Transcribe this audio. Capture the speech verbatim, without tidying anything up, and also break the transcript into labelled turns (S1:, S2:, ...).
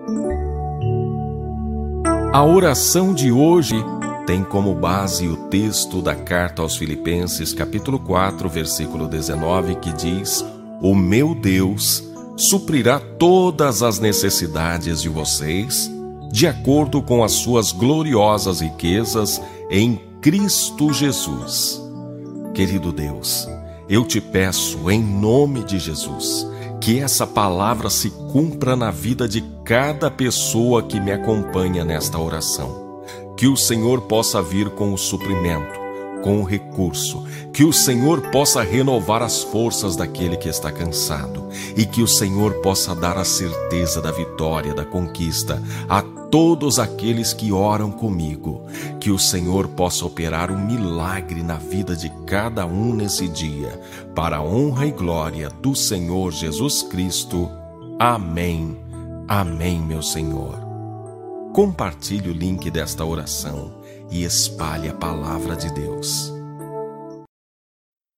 S1: A oração de hoje tem como base o texto da carta aos Filipenses, capítulo quatro, versículo dezenove, que diz: "O meu Deus suprirá todas as necessidades de vocês, de acordo com as suas gloriosas riquezas em Cristo Jesus." Querido Deus, eu te peço em nome de Jesus, que essa palavra se cumpra na vida de cada pessoa que me acompanha nesta oração. Que o Senhor possa vir com o suprimento, com o recurso, que o Senhor possa renovar as forças daquele que está cansado e que o Senhor possa dar a certeza da vitória, da conquista a todos aqueles que oram comigo. Que o Senhor possa operar um milagre na vida de cada um nesse dia, para a honra e glória do Senhor Jesus Cristo. Amém. Amém, meu Senhor. Compartilhe o link desta oração e espalhe a palavra de Deus.